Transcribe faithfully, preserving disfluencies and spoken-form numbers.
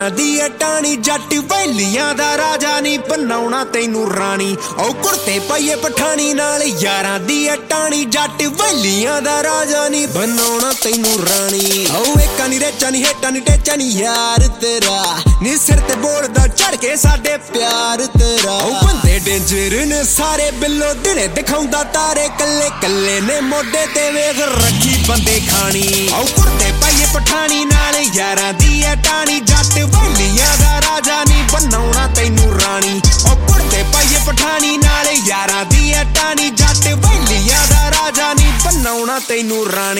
ਦੀ ਟਾਣੀ ਜੱਟ ਵੈਲੀਆਂ ਦਾ ਰਾਜਾ ਨੀ ਬਣਾਉਣਾ ਤੈਨੂੰ ਰਾਣੀ ਓ ਕੁਰਤੇ ਪਾਈਏ ਪਠਾਣੀ ਨਾਲ ਯਾਰਾਂ ਦੀ ਟਾਣੀ ਜੱਟ ਵੈਲੀਆਂ ਦਾ ਰਾਜਾ ਨੀ ਬਣਾਉਣਾ ਤੈਨੂੰ ਰਾਣੀ ਓ ਏਕਾ ਨੀ ਰੇਚਾ ਨੀ ਹੇਟਾ ਨੀ ਟੇਚਾ ਨੀ ਯਾਰ ਤੇਰਾ ਨੀ ਸਿਰ ਤੇ ਬੋਲਦਾ ਚੜ ਕੇ ਸਾਡੇ ਪਿਆਰ ਤੇਰਾ ਓ ਬੰਦੇ ਡੇਂਜਰ ਨੇ ਸਾਰੇ ਬਿੱਲੋ ਦਿਨੇ ਦਿਖਾਉਂਦਾ ਤਾਰੇ ਕੱਲੇ ਕੱਲੇ ਨੇ ਮੋਢੇ ਤੇ ਵੇਖ ਰੱਖੀ ਬੰਦੇ ਖਾਣੀ ਓ ਕੁਰਤੇ ਪਾਈਏ ਪਠਾਣੀ ਨਾਲ ਯਾਰਾਂ ਦੀ ਟਾਣੀ ਜੱਟ ਵੈਲੀਆਂ ਦਾ ਰਾਜਾ ਨੀ ਬਣਾਉਣਾ ਤੈਨੂੰ ਰਾਣੀ ਓ ਕੁਰਤੇ ਪਾਈਏ ਪਠਾਣੀ ਨਾਲ ਯਾਰਾਂ ਦੀ ਟਾਣੀ ਜੱਟ ਵੈਲੀਆਂ ਦਾ ਰਾਜਾ ਨੀ ਬਣਾਉਣਾ ਤੈਨੂੰ ਰਾਣੀ।